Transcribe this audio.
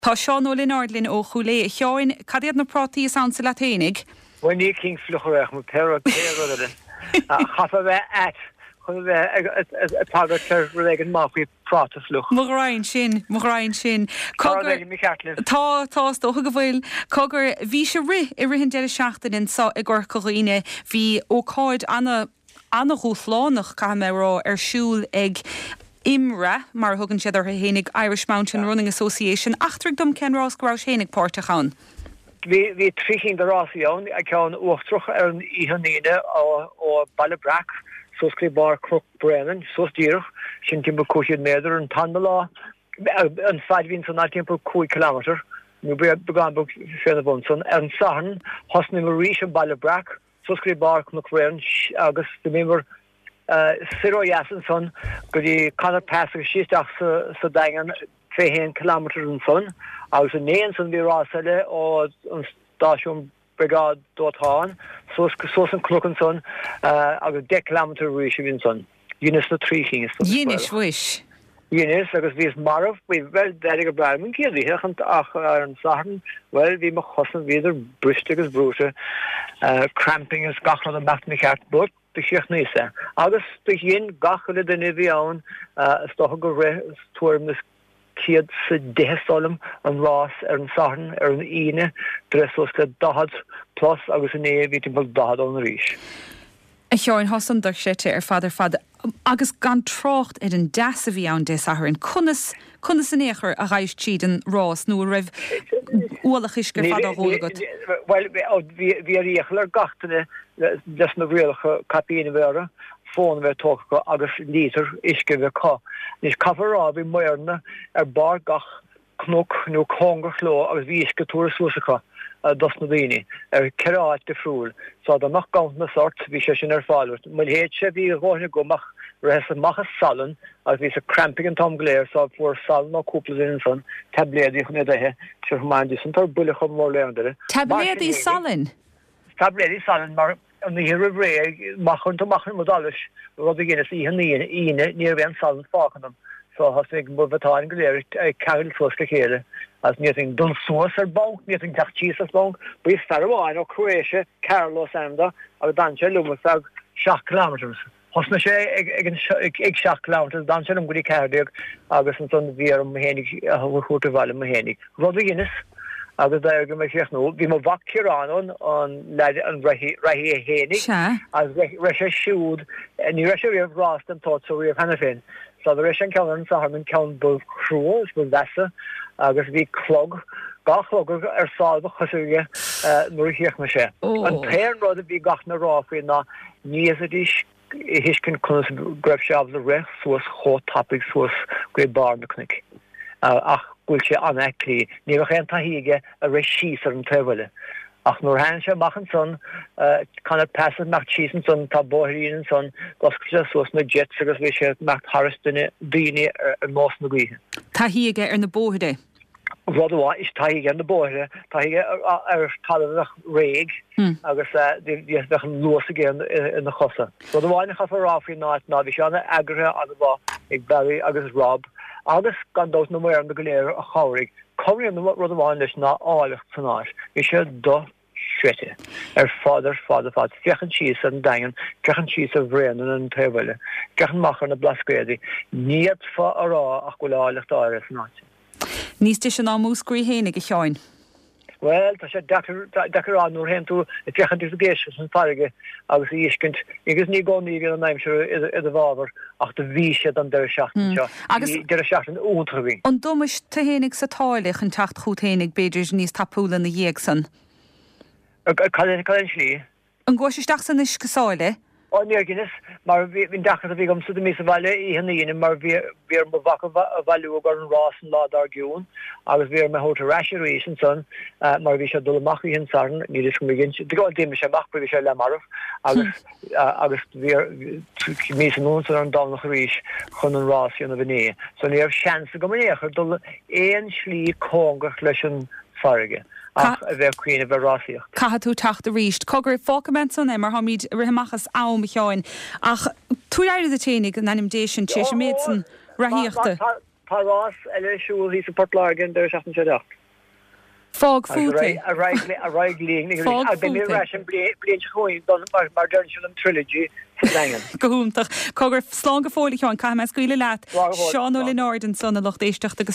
Tá Seán Ó Linn ó Chulé Teáin cadéad na prátaí san sa laténig. When King fluchreach mu terror chafa bheith at chun bheith a tagad regan máí práta fluch. Moghrain sin. Tá tócha go bhfuil cogur bhí se I rihin de seachtain in sa I ggur choíine hí ócáid anna rúthlánach cha mérá siúl ag Imra, mar thugann siad ar hénig Irish Mountain Running Association, achtar dom cenrás go raibh hénig pórtachán. Vi triching de rasíán a cean uachtroch an ihanine ó Ballybrack, so skri bar Crook Brennan, so dírch, sin timp coisiad méidir an tan lá, an 5 vín san timp 2 kilometer, nu began bu féna bonson, an sahan, hosni marí an Ballybrack, so skri bar Crook Brennan, agus de member Siro Yassen go die kann pass schiach sa dagen 2 kilometer an son aus an neen san die raselle o an station brigade dothaan so an klokken son agus 10 kilometer ri win son Unis na triching is Unis wish Unis agus vís marf we well deriger bramen ki hechent ach an sachen well wie ma chossen wieder brustiges brute cramping is gachel an mat mich bot bechicht nese. Agus begin gachele de neviaun stoch go toerm kiad se desolum an ras an sachen an ine dressos dahad plus agus an vit dahad an ríis. A Teáin hosan dar séte fad agus gan trocht an das a bhí an des ahar in kunnas an éair a raibh tíad an rás nó raibh ualach isgur fad a rólagat. Well vi réchler gatainine des na bhréalcha capíine bhera fón bheith tócha agus lítar isce bheith cá. Nís cafarrá bhí muirna bar gach knok nó congar chló agus bhí isce túra suasacha dos na daoine ceráid de frúil. So da nach gant na sort bhí sé sin fáilt. Mil héad sé bhí ghine gomach res a machchas salan agus bhí a cramping an tom léir sa fuór salan á cúpla in san tabléadí chun éthe se máindí san tar buile chum mór leandere. Tabléadí salan? Tabléadí salan mar an hir ré machchan modalis rud a ginnis ine níor bhéan salan fáchanam. So has ik betáin goléir ceil fuske chéile as níting dul soas bank, níting tachtíos bank, bu ferháin ó Croatia, Carlos Anda a danse lumas ag 6 kilometers. Hosna sé ag 6 kilometers danse am godi cardiog agus an son vír hénig chuúta bhile a hénig. Rud a ginnis agus go me nó bhí má vacurán an leide an rahí a hénig as re siúd ní re riomh rást an tá so riomh hena féin. So the Russian Cameron Saharman count both cruels with Vessa, agus vi clog, gachlog salve chasuge, Murhiach Mashe. And pair rather be gachna rafi na niasidish hishkin kunus grabshav the rest was hot topics was great bar mechanic. Ach gulche anakli, niwach tahige a reshis an tevele. Ach nur hansche machen son kann passen nach schießen son taborin son was so na jets agus we macht harstene dine most na gwe. Tahige na bohide. Rodwa is tahige na bohide, tahige tal reg agus die los again in the chossa. Rodwa na chafa rafi na vi shana agre adwa ag Barry agus Rob. Agus gan dos na moir an de goléir a chaurig. Covering an wat rudháin leis ná áilecht sannáis. I sé do shrete. Father, fechan síos an dagan, fechan síos a bhréan an tebile, fechan machar na blascrédi, níiad fa ará ach goil áilecht áire sannáis. Níos dis an ámúscrí hénig a Teáin? Well, tá sé decarán úr hen tú i fechan dis géisi san farige agus íscint, igus ní gcóí an naimsir i a bháver ach de bhí siad an deir seachtain seo. Agus deir seachtain úntra bhí. An dumas tá hénig sa táilich an tacht chuút hénig beidir níos tapúla na dhéag san? Cailin slí? An gcóisisteach san is gosáile? Níor Guinness, mar bhín dachas a bhígam sa mí a bhaile í hanaíine mar bhíar mo bhacha a bhailú gar an rás an lád ar giún, agus bhíar me hóta raisiéis an son, mar bhí se dulach í hin sarn, ní is go ginn, gáil déime sé bach bhí sé le marh, agus bhíar mí an nún an dánach ríis chun an rásí an a bhné. So níor seansa go manéachar dul éon slí cóngach leis an farige. Ach a bheith cuioine bheith rásaíocht. Caithe tú techt a ríist. Cogur fócament san mar hamíd rihamachchas am Teáin. Ach tú éir a ténig an animdéisian tééis méid san rahíochta. Parás eile siúil hí sa Portlargan der 16. Fog fúta. A raigling blian choin don mar Journalism Trilogy Gohúntaach cogur slán go fóla an cai scuile leat Seán ó Lin Orden sanna locht éisteach agus